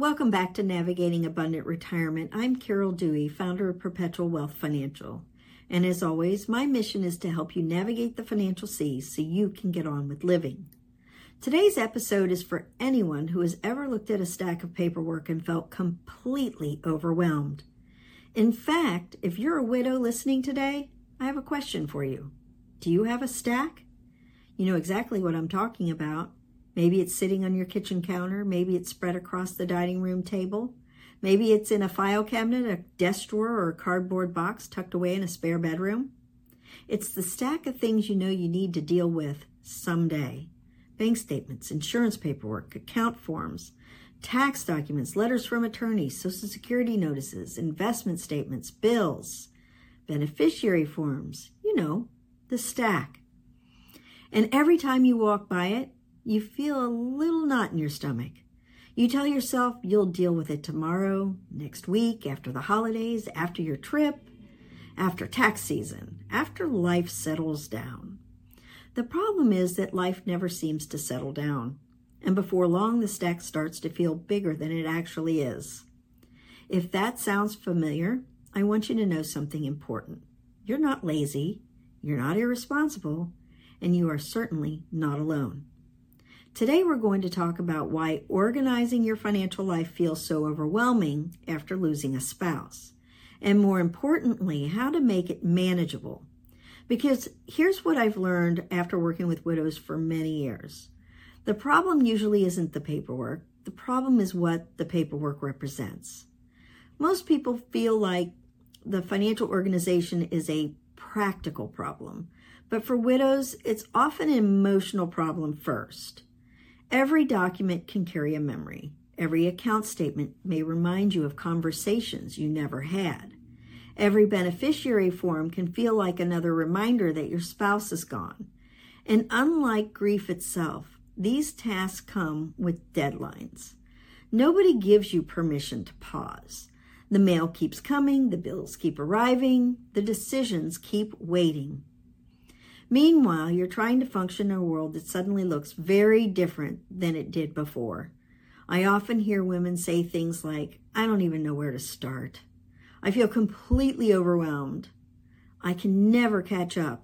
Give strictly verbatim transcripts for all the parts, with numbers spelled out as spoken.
Welcome back to Navigating Abundant Retirement. I'm Carol Dewey, founder of Perpetual Wealth Financial. And as always, my mission is to help you navigate the financial seas so you can get on with living. Today's episode is for anyone who has ever looked at a stack of paperwork and felt completely overwhelmed. In fact, if you're a widow listening today, I have a question for you. Do you have a stack? You know exactly what I'm talking about. Maybe it's sitting on your kitchen counter. Maybe it's spread across the dining room table. Maybe it's in a file cabinet, a desk drawer, or a cardboard box tucked away in a spare bedroom. It's the stack of things you know you need to deal with someday. Bank statements, insurance paperwork, account forms, tax documents, letters from attorneys, Social Security notices, investment statements, bills, beneficiary forms, you know, the stack. And every time you walk by it, you feel a little knot in your stomach. You tell yourself you'll deal with it tomorrow, next week, after the holidays, after your trip, after tax season, after life settles down. The problem is that life never seems to settle down, and before long the stack starts to feel bigger than it actually is. If that sounds familiar, I want you to know something important. You're not lazy, you're not irresponsible, and you are certainly not alone. Today we're going to talk about why organizing your financial life feels so overwhelming after losing a spouse, and more importantly, how to make it manageable. Because here's what I've learned after working with widows for many years. The problem usually isn't the paperwork. The problem is what the paperwork represents. Most people feel like the financial organization is a practical problem, but for widows, it's often an emotional problem first. Every document can carry a memory. Every account statement may remind you of conversations you never had. Every beneficiary form can feel like another reminder that your spouse is gone. And unlike grief itself, these tasks come with deadlines. Nobody gives you permission to pause. The mail keeps coming, the bills keep arriving, the decisions keep waiting. Meanwhile, you're trying to function in a world that suddenly looks very different than it did before. I often hear women say things like, I don't even know where to start. I feel completely overwhelmed. I can never catch up.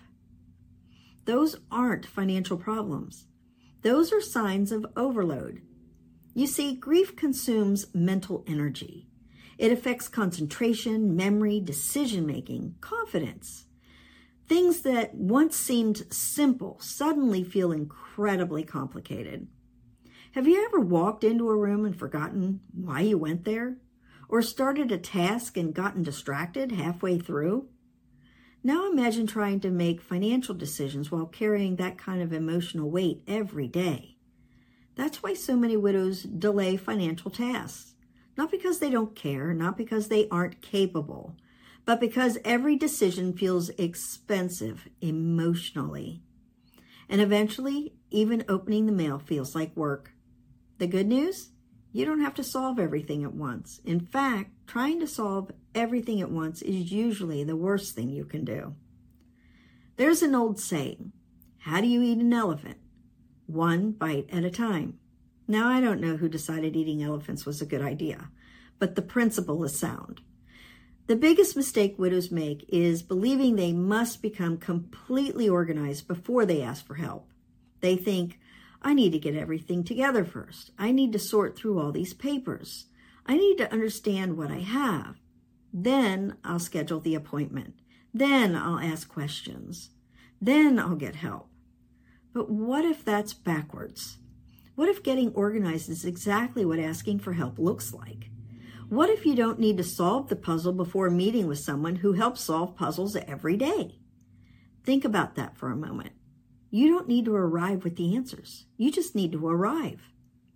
Those aren't financial problems. Those are signs of overload. You see, grief consumes mental energy. It affects concentration, memory, decision-making, confidence. Things that once seemed simple suddenly feel incredibly complicated. Have you ever walked into a room and forgotten why you went there? Or started a task and gotten distracted halfway through? Now imagine trying to make financial decisions while carrying that kind of emotional weight every day. That's why so many widows delay financial tasks. Not because they don't care, not because they aren't capable, but because every decision feels expensive emotionally. And eventually, even opening the mail feels like work. The good news? You don't have to solve everything at once. In fact, trying to solve everything at once is usually the worst thing you can do. There's an old saying, how do you eat an elephant? One bite at a time. Now, I don't know who decided eating elephants was a good idea, but the principle is sound. The biggest mistake widows make is believing they must become completely organized before they ask for help. They think, I need to get everything together first. I need to sort through all these papers. I need to understand what I have. Then I'll schedule the appointment. Then I'll ask questions. Then I'll get help. But what if that's backwards? What if getting organized is exactly what asking for help looks like? What if you don't need to solve the puzzle before meeting with someone who helps solve puzzles every day? Think about that for a moment. You don't need to arrive with the answers. You just need to arrive.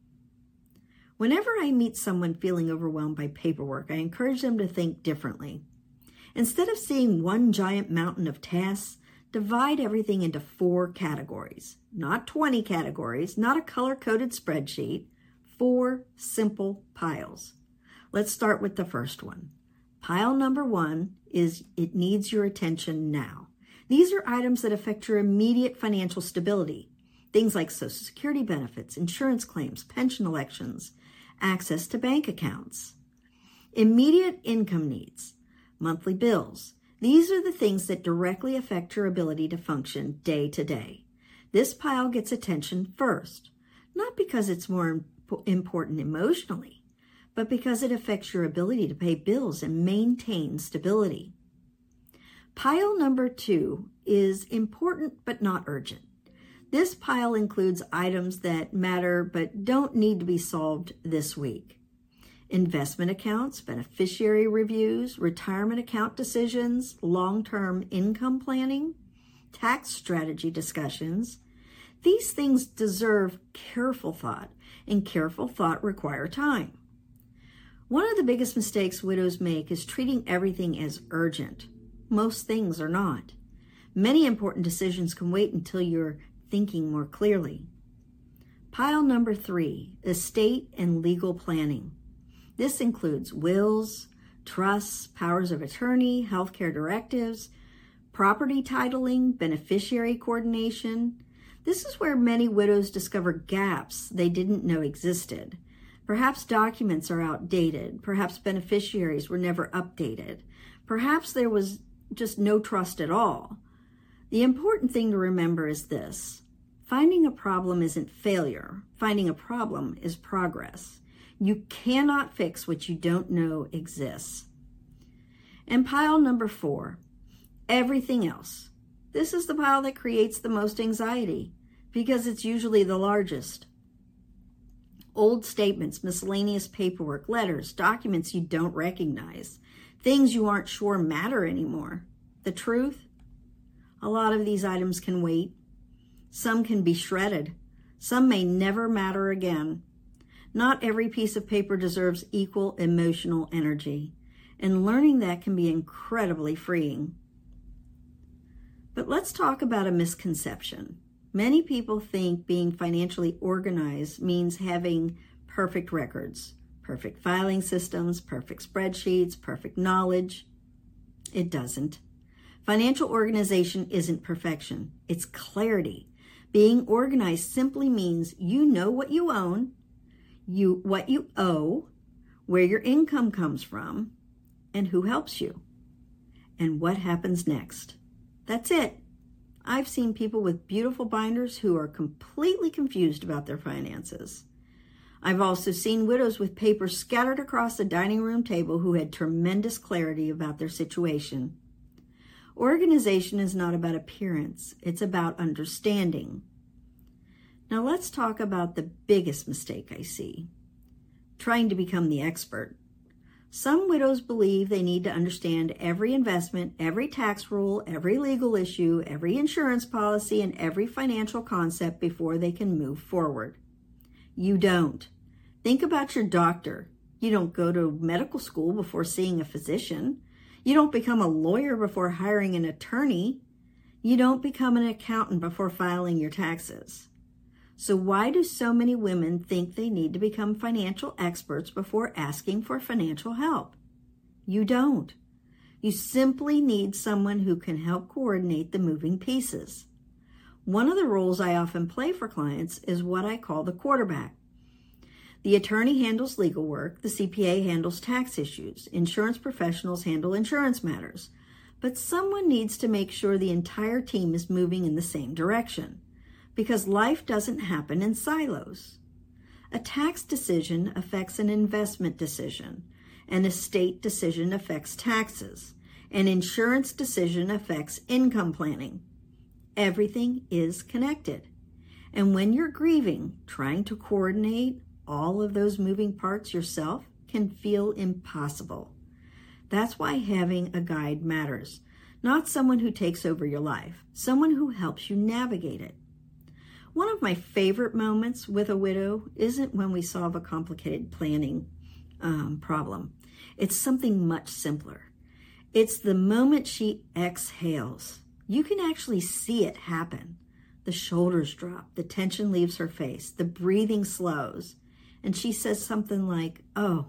Whenever I meet someone feeling overwhelmed by paperwork, I encourage them to think differently. Instead of seeing one giant mountain of tasks, divide everything into four categories. Not twenty categories, not a color-coded spreadsheet, four simple piles. Let's start with the first one. Pile number one is it needs your attention now. These are items that affect your immediate financial stability. Things like Social Security benefits, insurance claims, pension elections, access to bank accounts. Immediate income needs, monthly bills. These are the things that directly affect your ability to function day to day. This pile gets attention first, not because it's more important emotionally, but because it affects your ability to pay bills and maintain stability. Pile number two is important but not urgent. This pile includes items that matter but don't need to be solved this week. Investment accounts, beneficiary reviews, retirement account decisions, long-term income planning, tax strategy discussions. These things deserve careful thought, and careful thought require time. One of the biggest mistakes widows make is treating everything as urgent. Most things are not. Many important decisions can wait until you're thinking more clearly. Pile number three, estate and legal planning. This includes wills, trusts, powers of attorney, healthcare directives, property titling, beneficiary coordination. This is where many widows discover gaps they didn't know existed. Perhaps documents are outdated. Perhaps beneficiaries were never updated. Perhaps there was just no trust at all. The important thing to remember is this: finding a problem isn't failure. Finding a problem is progress. You cannot fix what you don't know exists. And pile number four, everything else. This is the pile that creates the most anxiety because it's usually the largest. Old statements, miscellaneous paperwork, letters, documents you don't recognize, things you aren't sure matter anymore. The truth? A lot of these items can wait. Some can be shredded. Some may never matter again. Not every piece of paper deserves equal emotional energy, and learning that can be incredibly freeing. But let's talk about a misconception. Many people think being financially organized means having perfect records, perfect filing systems, perfect spreadsheets, perfect knowledge. It doesn't. Financial organization isn't perfection. It's clarity. Being organized simply means you know what you own, you what you owe, where your income comes from, and who helps you, and what happens next. That's it. I've seen people with beautiful binders who are completely confused about their finances. I've also seen widows with papers scattered across the dining room table who had tremendous clarity about their situation. Organization is not about appearance. It's about understanding. Now let's talk about the biggest mistake I see: trying to become the expert. Some widows believe they need to understand every investment, every tax rule, every legal issue, every insurance policy, and every financial concept before they can move forward. You don't. Think about your doctor. You don't go to medical school before seeing a physician. You don't become a lawyer before hiring an attorney. You don't become an accountant before filing your taxes. So why do so many women think they need to become financial experts before asking for financial help? You don't. You simply need someone who can help coordinate the moving pieces. One of the roles I often play for clients is what I call the quarterback. The attorney handles legal work, the C P A handles tax issues, insurance professionals handle insurance matters, but someone needs to make sure the entire team is moving in the same direction, because life doesn't happen in silos. A tax decision affects an investment decision, an estate decision affects taxes, an insurance decision affects income planning. Everything is connected. And when you're grieving, trying to coordinate all of those moving parts yourself can feel impossible. That's why having a guide matters. Not someone who takes over your life, someone who helps you navigate it. One of my favorite moments with a widow isn't when we solve a complicated planning um, problem. It's something much simpler. It's the moment she exhales. You can actually see it happen. The shoulders drop, the tension leaves her face, the breathing slows, and she says something like, "Oh,"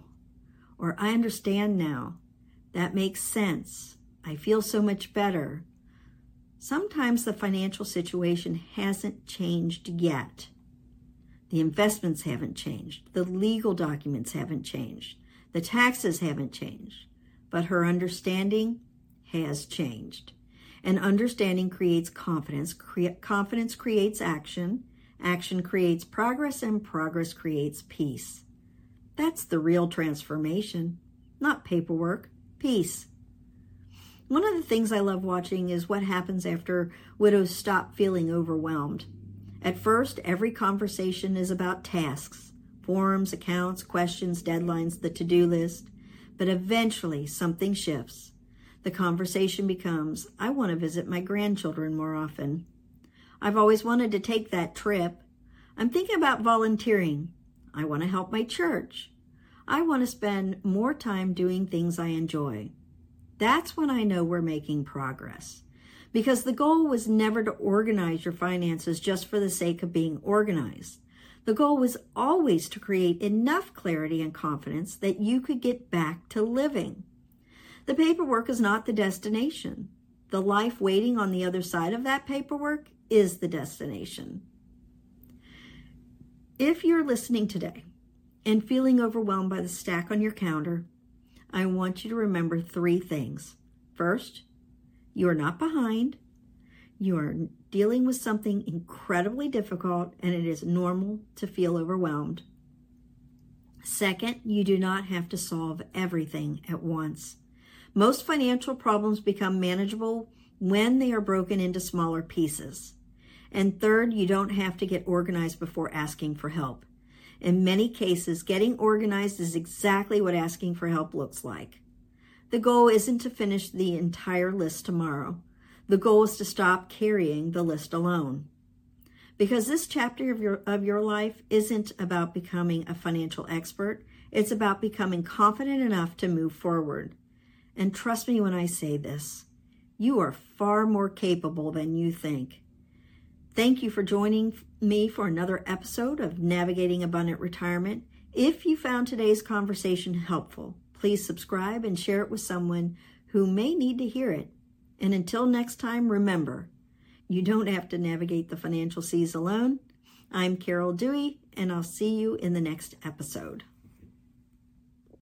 or "I understand now. That makes sense. I feel so much better." Sometimes the financial situation hasn't changed yet. The investments haven't changed. The legal documents haven't changed. The taxes haven't changed. But her understanding has changed. And understanding creates confidence. Cre- confidence creates action. Action creates progress, and progress creates peace. That's the real transformation. Not paperwork. Peace. One of the things I love watching is what happens after widows stop feeling overwhelmed. At first, every conversation is about tasks, forms, accounts, questions, deadlines, the to-do list. But eventually, something shifts. The conversation becomes, I want to visit my grandchildren more often. I've always wanted to take that trip. I'm thinking about volunteering. I want to help my church. I want to spend more time doing things I enjoy. That's when I know we're making progress. Because the goal was never to organize your finances just for the sake of being organized. The goal was always to create enough clarity and confidence that you could get back to living. The paperwork is not the destination. The life waiting on the other side of that paperwork is the destination. If you're listening today and feeling overwhelmed by the stack on your calendar, I want you to remember three things. First, you are not behind. You are dealing with something incredibly difficult, and it is normal to feel overwhelmed. Second, you do not have to solve everything at once. Most financial problems become manageable when they are broken into smaller pieces. And third, you don't have to get organized before asking for help. In many cases, getting organized is exactly what asking for help looks like. The goal isn't to finish the entire list tomorrow. The goal is to stop carrying the list alone. Because this chapter of your, of your life isn't about becoming a financial expert. It's about becoming confident enough to move forward. And trust me when I say this, you are far more capable than you think. Thank you for joining me for another episode of Navigating Abundant Retirement. If you found today's conversation helpful, please subscribe and share it with someone who may need to hear it. And until next time, remember, you don't have to navigate the financial seas alone. I'm Carol Dewey, and I'll see you in the next episode.